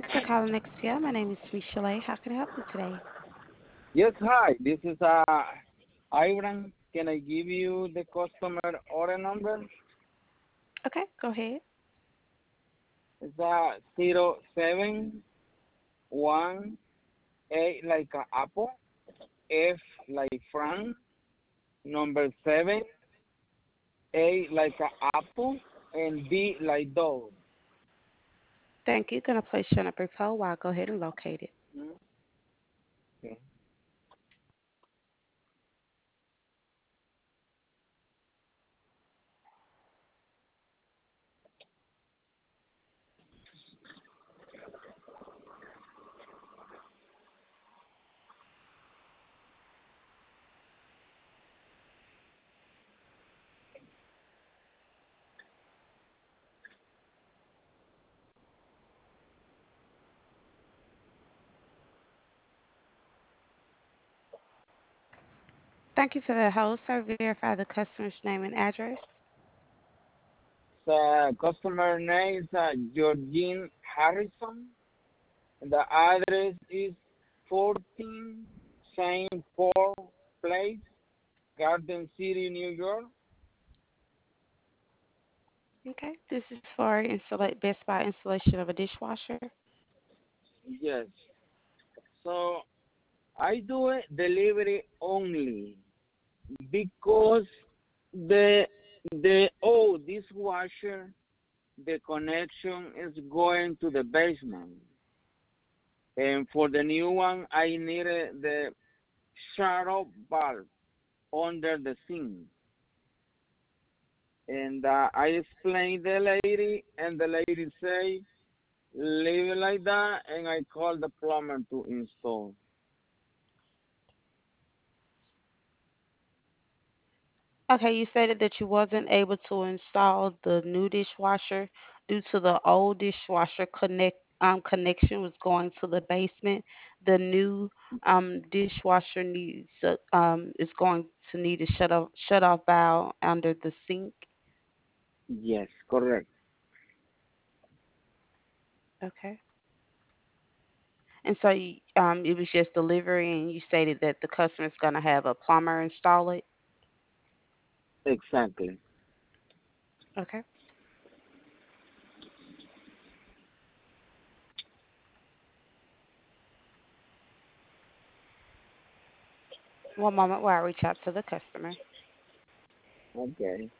Thank you for calling XPL. My name is Michelle. How can I help you today? Yes, hi. This is Ivan. Can I give you the customer order number? Okay, go ahead. It's 0718 like apple, F like Frank, number 7, A like apple, and D like dog. Thank you. Gonna place you on a brief hold while I go ahead and locate it. Mm, okay. Thank you for the hold, sir. Verify the customer's name and address. The customer name is Georgine Harrison. The address is 14 Saint Paul Place, Garden City, New York. Okay. This is for Best Buy installation of a dishwasher. Yes. So I do it delivery only because the dishwasher, the connection is going to the basement, and for the new one I needed the shut off valve under the sink. And I explained the lady, and the lady say leave it like that, and I called the plumber to install. Okay, you stated that you wasn't able to install the new dishwasher due to the old dishwasher connection was going to the basement. The new dishwasher is going to need a shut off valve under the sink. Yes, correct. Okay. And so it was just delivery, and you stated that the customer's gonna have a plumber install it. Exactly. Okay. One moment while I reach out to the customer. Okay.